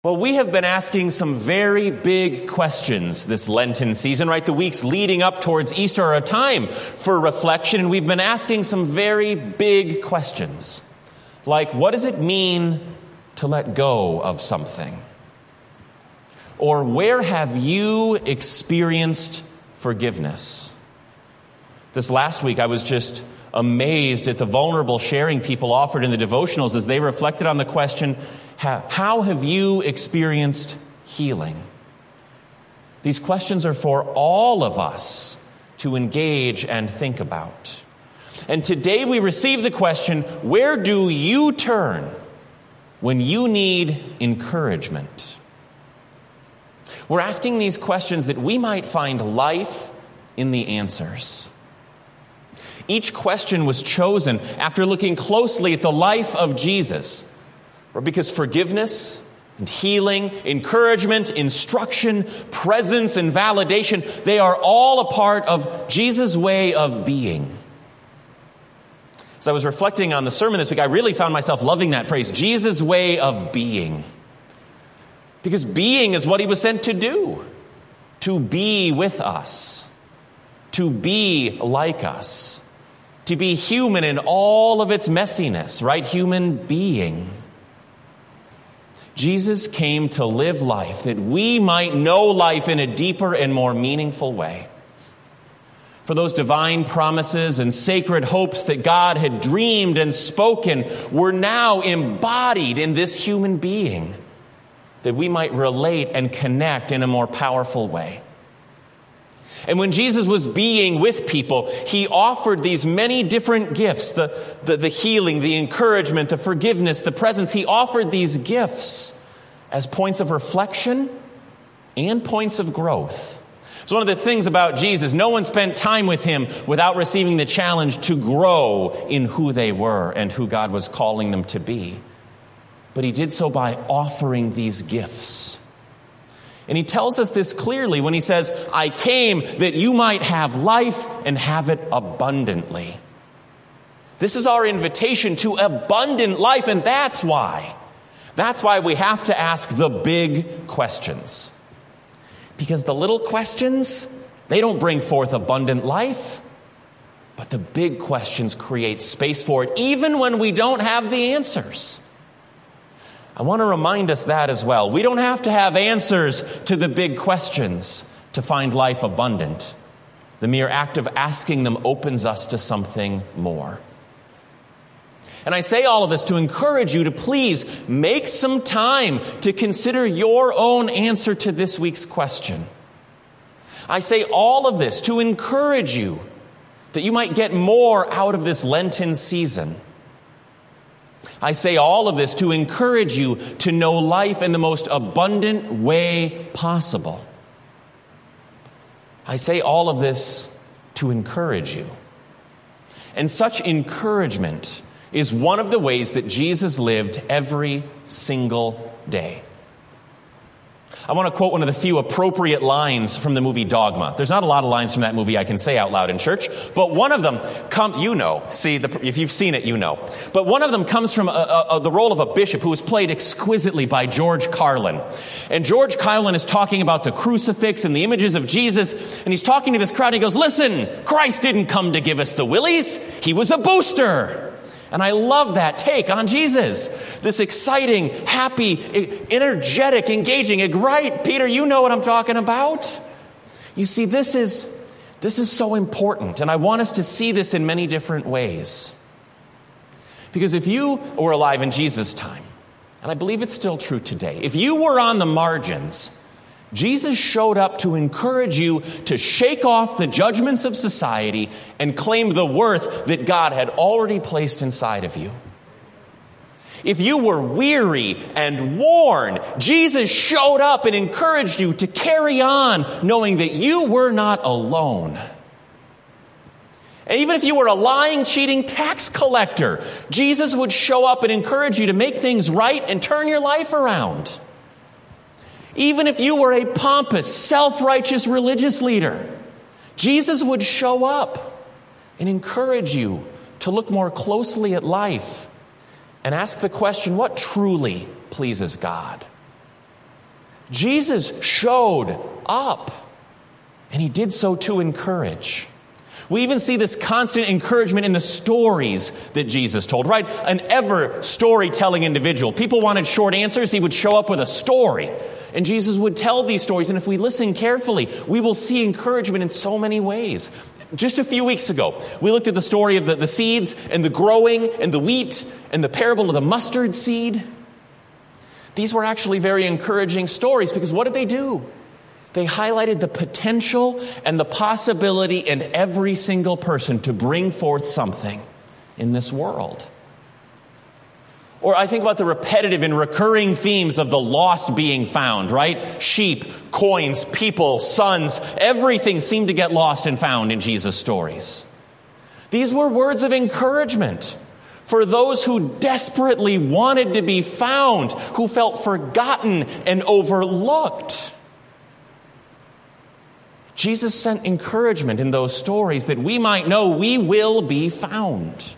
Well, we have been asking some very big questions this Lenten season, right? The weeks leading up towards Easter are a time for reflection, and we've been asking some very big questions. Like, what does it mean to let go of something? Or where have you experienced forgiveness? This last week, I was just amazed at the vulnerable sharing people offered in the devotionals as they reflected on the question, how have you experienced healing? These questions are for all of us to engage and think about. And today we receive the question, where do you turn when you need encouragement? We're asking these questions that we might find life in the answers. Each question was chosen after looking closely at the life of Jesus, because forgiveness and healing, encouragement, instruction, presence, and validation, they are all a part of Jesus' way of being. As I was reflecting on the sermon this week, I really found myself loving that phrase, Jesus' way of being. Because being is what he was sent to do, to be with us, to be like us, to be human in all of its messiness, right? Human being. Jesus came to live life that we might know life in a deeper and more meaningful way. For those divine promises and sacred hopes that God had dreamed and spoken were now embodied in this human being, that we might relate and connect in a more powerful way. And when Jesus was being with people, he offered these many different gifts, the healing, the encouragement, the forgiveness, the presence. He offered these gifts as points of reflection and points of growth. It's one of the things about Jesus. No one spent time with him without receiving the challenge to grow in who they were and who God was calling them to be. But he did so by offering these gifts. And he tells us this clearly when he says, I came that you might have life and have it abundantly. This is our invitation to abundant life, and that's why we have to ask the big questions. Because the little questions, they don't bring forth abundant life, but the big questions create space for it, even when we don't have the answers. I want to remind us that as well. We don't have to have answers to the big questions to find life abundant. The mere act of asking them opens us to something more. And I say all of this to encourage you to please make some time to consider your own answer to this week's question. I say all of this to encourage you that you might get more out of this Lenten season. I say all of this to encourage you to know life in the most abundant way possible. I say all of this to encourage you. And such encouragement is one of the ways that Jesus lived every single day. I want to quote one of the few appropriate lines from the movie Dogma. There's not a lot of lines from that movie I can say out loud in church, but one of them, if you've seen it, you know. But one of them comes from the role of a bishop who was played exquisitely by George Carlin. And George Carlin is talking about the crucifix and the images of Jesus, and he's talking to this crowd, and he goes, listen, Christ didn't come to give us the willies, he was a booster. And I love that take on Jesus. This exciting, happy, energetic, engaging. Right, Peter, you know what I'm talking about. You see, this is so important. And I want us to see this in many different ways. Because if you were alive in Jesus' time, and I believe it's still true today, if you were on the margins, Jesus showed up to encourage you to shake off the judgments of society and claim the worth that God had already placed inside of you. If you were weary and worn, Jesus showed up and encouraged you to carry on, knowing that you were not alone. And even if you were a lying, cheating tax collector, Jesus would show up and encourage you to make things right and turn your life around. Even if you were a pompous, self-righteous religious leader, Jesus would show up and encourage you to look more closely at life and ask the question, what truly pleases God? Jesus showed up, and he did so to encourage. We even see this constant encouragement in the stories that Jesus told, right? An ever storytelling individual. People wanted short answers. He would show up with a story, and Jesus would tell these stories. And if we listen carefully, we will see encouragement in so many ways. Just a few weeks ago, we looked at the story of the seeds and the growing and the wheat and the parable of the mustard seed. These were actually very encouraging stories because what did they do? They highlighted the potential and the possibility in every single person to bring forth something in this world. Or I think about the repetitive and recurring themes of the lost being found, right? Sheep, coins, people, sons, everything seemed to get lost and found in Jesus' stories. These were words of encouragement for those who desperately wanted to be found, who felt forgotten and overlooked. Jesus sent encouragement in those stories that we might know we will be found.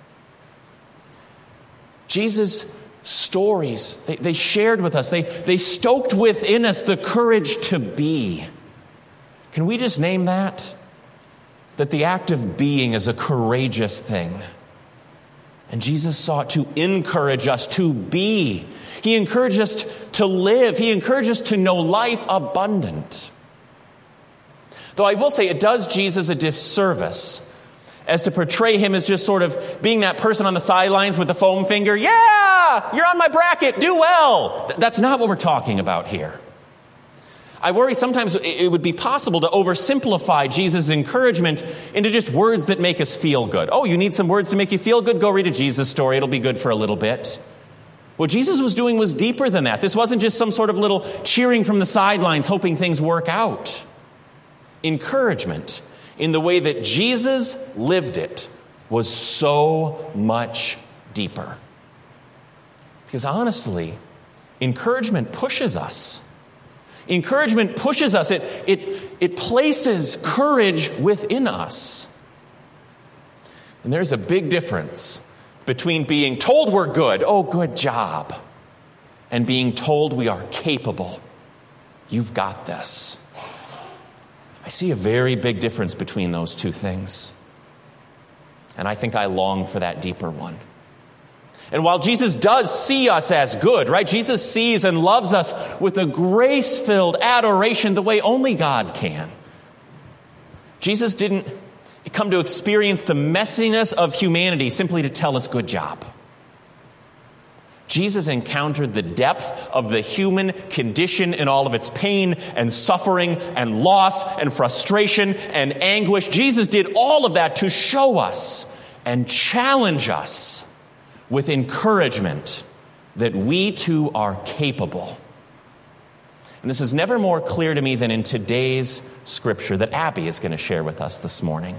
Jesus' stories, they shared with us, they stoked within us the courage to be. Can we just name that? That the act of being is a courageous thing. And Jesus sought to encourage us to be. He encouraged us to live. He encouraged us to know life abundant. Though I will say it does Jesus a disservice as to portray him as just sort of being that person on the sidelines with the foam finger. Yeah, you're on my bracket, do well. That's not what we're talking about here. I worry sometimes it would be possible to oversimplify Jesus' encouragement into just words that make us feel good. Oh, you need some words to make you feel good? Go read a Jesus story. It'll be good for a little bit. What Jesus was doing was deeper than that. This wasn't just some sort of little cheering from the sidelines, hoping things work out. Encouragement in the way that Jesus lived it was so much deeper. Because honestly, encouragement pushes us. Encouragement pushes us. It places courage within us. And there's a big difference between being told we're good, oh, good job, and being told we are capable. You've got this. I see a very big difference between those two things. And I think I long for that deeper one. And while Jesus does see us as good, right? Jesus sees and loves us with a grace-filled adoration the way only God can. Jesus didn't come to experience the messiness of humanity simply to tell us good job. Jesus encountered the depth of the human condition in all of its pain and suffering and loss and frustration and anguish. Jesus did all of that to show us and challenge us with encouragement that we too are capable. And this is never more clear to me than in today's scripture that Abby is going to share with us this morning.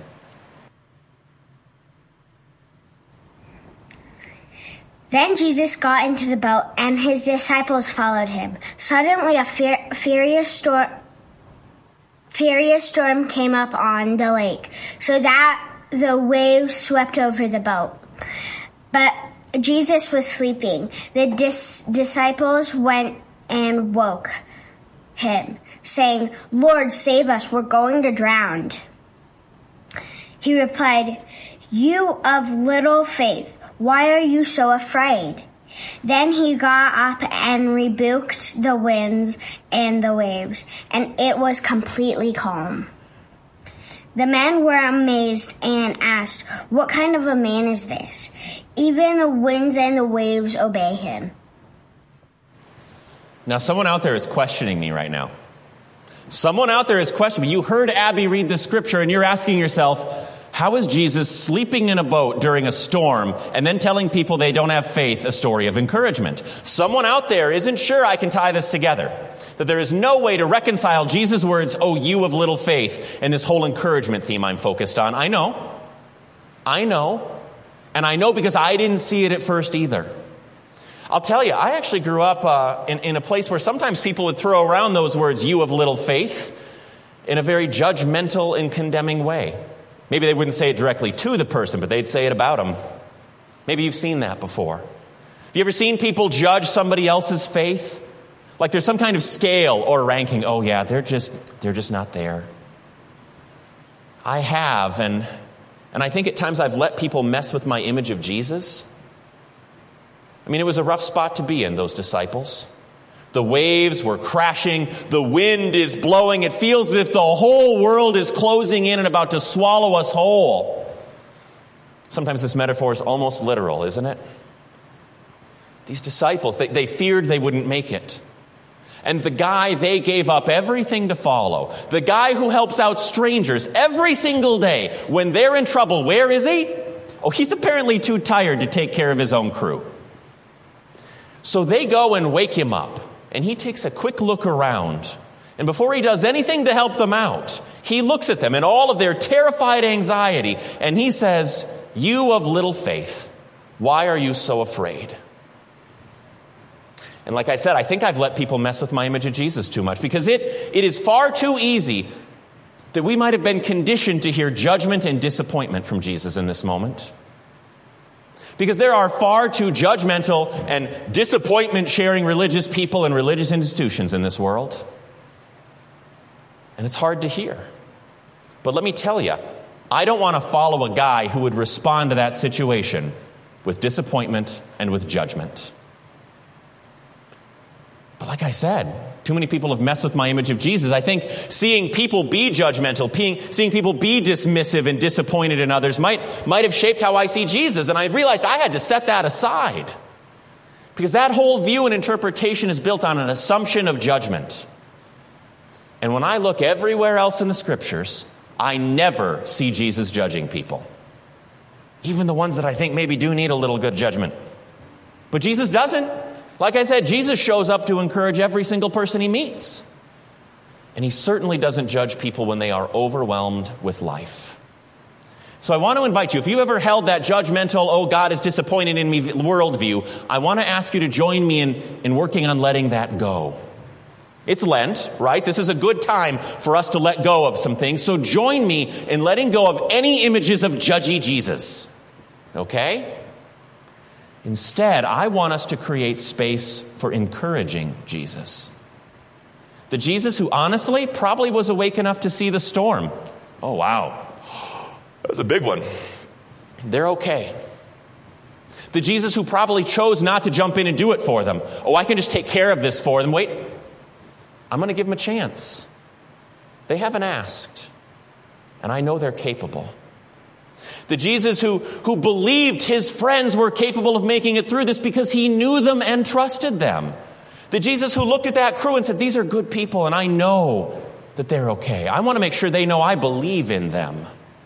Then Jesus got into the boat, and his disciples followed him. Suddenly a furious storm came up on the lake, so that the waves swept over the boat. But Jesus was sleeping. The disciples went and woke him, saying, "Lord, save us, we're going to drown." He replied, "You of little faith, why are you so afraid?" Then he got up and rebuked the winds and the waves, and it was completely calm. The men were amazed and asked, "What kind of a man is this? Even the winds and the waves obey him." Now, someone out there is questioning me right now. Someone out there is questioning me. You heard Abby read the scripture, and you're asking yourself, how is Jesus sleeping in a boat during a storm and then telling people they don't have faith a story of encouragement? Someone out there isn't sure I can tie this together. That there is no way to reconcile Jesus' words, "Oh, you of little faith," and this whole encouragement theme I'm focused on. I know. And I know because I didn't see it at first either. I'll tell you, I actually grew up in a place where sometimes people would throw around those words, "you of little faith," in a very judgmental and condemning way. Maybe they wouldn't say it directly to the person, but they'd say it about them. Maybe you've seen that before. Have you ever seen people judge somebody else's faith? Like there's some kind of scale or ranking. Oh yeah, they're just not there. I have, and I think at times I've let people mess with my image of Jesus. I mean, it was a rough spot to be in, those disciples. The waves were crashing. The wind is blowing. It feels as if the whole world is closing in and about to swallow us whole. Sometimes this metaphor is almost literal, isn't it? These disciples, they feared they wouldn't make it. And the guy they gave up everything to follow, the guy who helps out strangers every single day, when they're in trouble, where is he? Oh, he's apparently too tired to take care of his own crew. So they go and wake him up, and he takes a quick look around. And before he does anything to help them out, he looks at them in all of their terrified anxiety, and he says, "You of little faith, why are you so afraid?" And like I said, I think I've let people mess with my image of Jesus too much, because it is far too easy that we might have been conditioned to hear judgment and disappointment from Jesus in this moment. Because there are far too judgmental and disappointment-sharing religious people and religious institutions in this world. And it's hard to hear. But let me tell you, I don't want to follow a guy who would respond to that situation with disappointment and with judgment. But like I said, too many people have messed with my image of Jesus. I think seeing people be judgmental, seeing people be dismissive and disappointed in others might have shaped how I see Jesus. And I realized I had to set that aside. Because that whole view and interpretation is built on an assumption of judgment. And when I look everywhere else in the Scriptures, I never see Jesus judging people. Even the ones that I think maybe do need a little good judgment. But Jesus doesn't. Like I said, Jesus shows up to encourage every single person he meets. And he certainly doesn't judge people when they are overwhelmed with life. So I want to invite you, if you ever held that judgmental, oh, God is disappointed in me worldview, I want to ask you to join me in working on letting that go. It's Lent, right? This is a good time for us to let go of some things. So join me in letting go of any images of judgy Jesus. Okay? Instead, I want us to create space for encouraging Jesus. The Jesus who honestly probably was awake enough to see the storm. Oh, wow. That's a big one. They're okay. The Jesus who probably chose not to jump in and do it for them. Oh, I can just take care of this for them. Wait, I'm going to give them a chance. They haven't asked, and I know they're capable. The Jesus who believed his friends were capable of making it through this because he knew them and trusted them. The Jesus who looked at that crew and said, these are good people and I know that they're okay. I want to make sure they know I believe in them.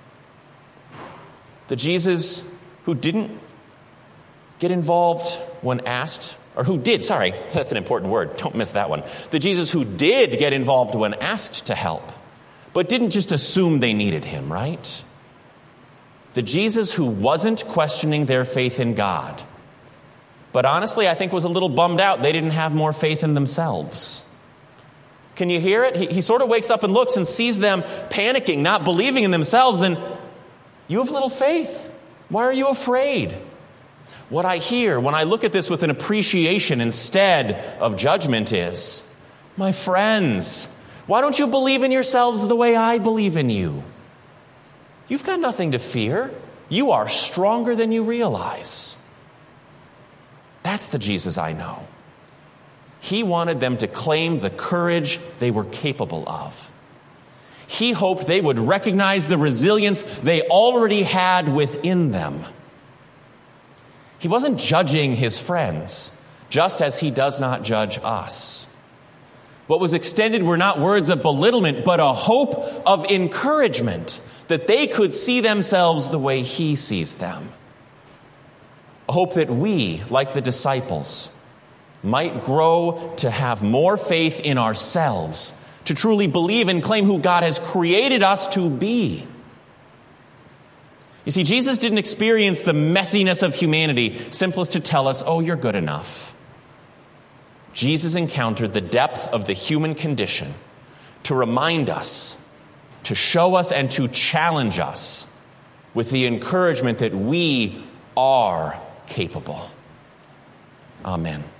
The Jesus who didn't get involved when asked, or who did, sorry, that's an important word, don't miss that one. The Jesus who did get involved when asked to help, but didn't just assume they needed him, right? The Jesus who wasn't questioning their faith in God, but honestly, I think was a little bummed out they didn't have more faith in themselves. Can you hear it? He sort of wakes up and looks and sees them panicking, not believing in themselves, and you have little faith. Why are you afraid? What I hear when I look at this with an appreciation instead of judgment is, my friends, why don't you believe in yourselves the way I believe in you? You've got nothing to fear. You are stronger than you realize. That's the Jesus I know. He wanted them to claim the courage they were capable of. He hoped they would recognize the resilience they already had within them. He wasn't judging his friends, just as he does not judge us. What was extended were not words of belittlement, but a hope of encouragement that they could see themselves the way he sees them. A hope that we, like the disciples, might grow to have more faith in ourselves, to truly believe and claim who God has created us to be. You see, Jesus didn't experience the messiness of humanity simply to tell us, oh, you're good enough. Jesus encountered the depth of the human condition to remind us, to show us, and to challenge us with the encouragement that we are capable. Amen.